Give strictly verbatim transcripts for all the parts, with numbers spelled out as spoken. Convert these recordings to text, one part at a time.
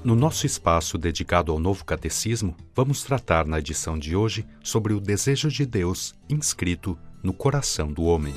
No nosso espaço dedicado ao Novo Catecismo, vamos tratar na edição de hoje sobre o desejo de Deus inscrito no coração do homem.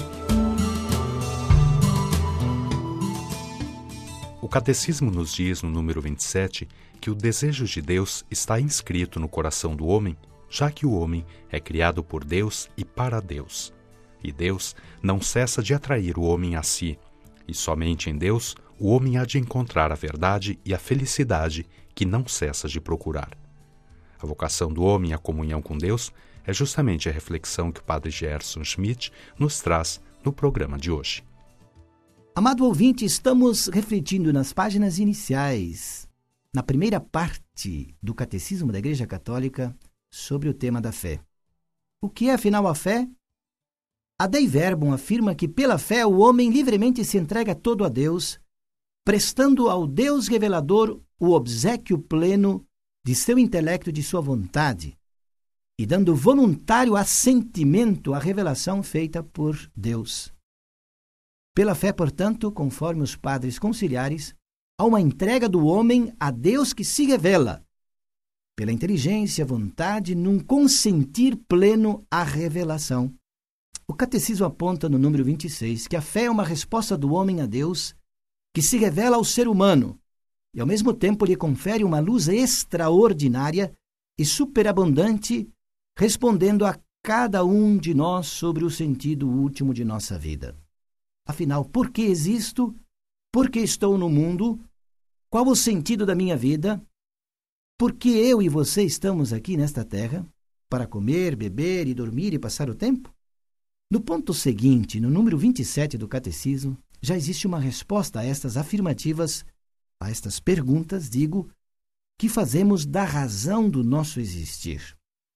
O Catecismo nos diz, no número vinte e sete, que o desejo de Deus está inscrito no coração do homem, já que o homem é criado por Deus e para Deus. E Deus não cessa de atrair o homem a si, e somente em Deus o homem há de encontrar a verdade e a felicidade que não cessa de procurar. A vocação do homem à comunhão com Deus é justamente a reflexão que o padre Gerson Schmidt nos traz no programa de hoje. Amado ouvinte, estamos refletindo nas páginas iniciais, na primeira parte do Catecismo da Igreja Católica, sobre o tema da fé. O que é, afinal, a fé? A Dei Verbum afirma que, pela fé, o homem livremente se entrega todo a Deus, prestando ao Deus revelador o obséquio pleno de seu intelecto e de sua vontade, e dando voluntário assentimento à revelação feita por Deus. Pela fé, portanto, conforme os padres conciliares, há uma entrega do homem a Deus que se revela, pela inteligência, vontade, num consentir pleno à revelação. O Catecismo aponta no número vinte e seis que a fé é uma resposta do homem a Deus que se revela ao ser humano e, ao mesmo tempo, lhe confere uma luz extraordinária e superabundante, respondendo a cada um de nós sobre o sentido último de nossa vida. Afinal, por que existo? Por que estou no mundo? Qual o sentido da minha vida? Por que eu e você estamos aqui nesta terra? Para comer, beber e dormir e passar o tempo? No ponto seguinte, no número vinte e sete do Catecismo, já existe uma resposta a estas afirmativas, a estas perguntas, digo, que fazemos da razão do nosso existir.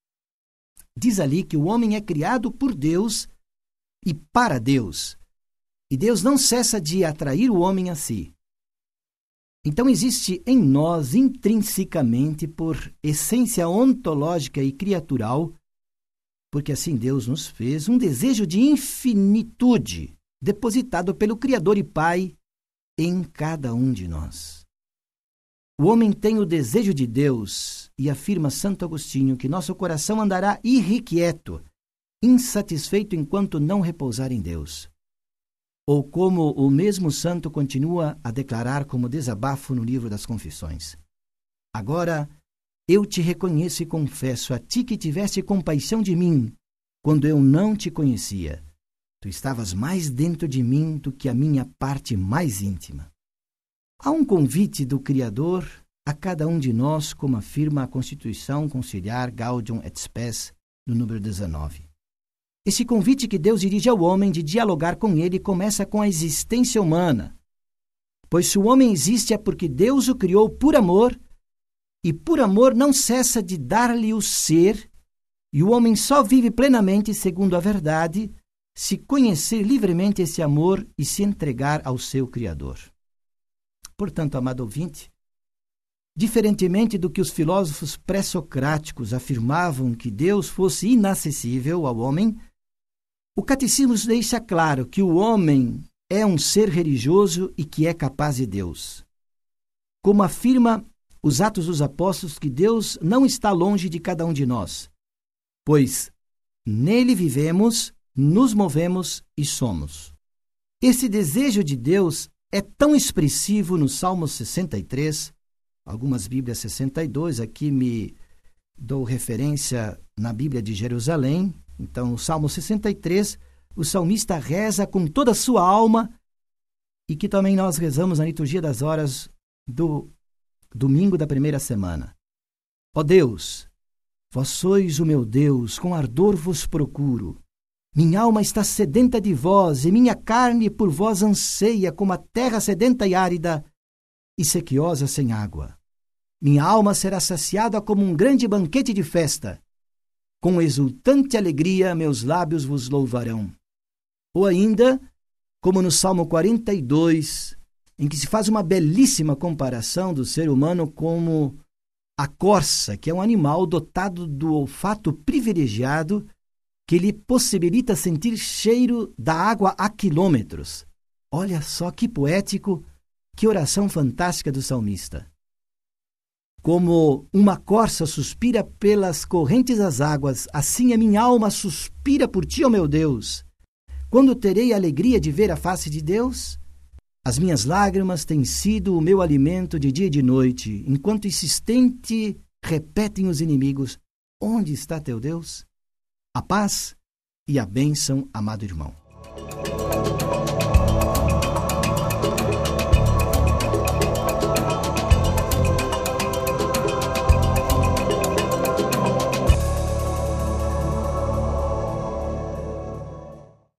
Diz ali que o homem é criado por Deus e para Deus, e Deus não cessa de atrair o homem a si. Então existe em nós, intrinsecamente, por essência ontológica e criatural, porque assim Deus nos fez, um desejo de infinitude, depositado pelo Criador e Pai em cada um de nós. O homem tem o desejo de Deus, e afirma Santo Agostinho que nosso coração andará irrequieto, insatisfeito enquanto não repousar em Deus. Ou como o mesmo santo continua a declarar como desabafo no livro das Confissões: agora eu te reconheço e confesso a ti que tiveste compaixão de mim, quando eu não te conhecia. Tu estavas mais dentro de mim do que a minha parte mais íntima. Há um convite do Criador a cada um de nós, como afirma a Constituição Conciliar Gaudium et Spes, no número dezenove. Esse convite que Deus dirige ao homem de dialogar com ele começa com a existência humana, pois se o homem existe é porque Deus o criou por amor, e por amor não cessa de dar-lhe o ser, e o homem só vive plenamente segundo a verdade se conhecer livremente esse amor e se entregar ao seu Criador. Portanto, amado ouvinte, diferentemente do que os filósofos pré-socráticos afirmavam que Deus fosse inacessível ao homem, o Catecismo deixa claro que o homem é um ser religioso e que é capaz de Deus. Como afirma os Atos dos Apóstolos, que Deus não está longe de cada um de nós, pois nele vivemos, nos movemos e somos. Esse desejo de Deus é tão expressivo no Salmo sessenta e três, algumas Bíblias sessenta e dois, aqui me dou referência na Bíblia de Jerusalém. Então, no Salmo sessenta e três, o salmista reza com toda a sua alma, e que também nós rezamos na liturgia das horas do domingo da primeira semana. Ó Deus, vós sois o meu Deus, com ardor vos procuro. Minha alma está sedenta de vós, e minha carne por vós anseia, como a terra sedenta e árida e sequiosa sem água. Minha alma será saciada como um grande banquete de festa. Com exultante alegria meus lábios vos louvarão. Ou ainda, como no Salmo quarenta e dois, em que se faz uma belíssima comparação do ser humano como a corça, que é um animal dotado do olfato privilegiado que lhe possibilita sentir cheiro da água a quilômetros. Olha só que poético, que oração fantástica do salmista. Como uma corça suspira pelas correntes das águas, assim a minha alma suspira por ti, ó meu Deus. Quando terei a alegria de ver a face de Deus? As minhas lágrimas têm sido o meu alimento de dia e de noite, enquanto insistente repetem os inimigos: onde está teu Deus? A paz e a bênção, amado irmão.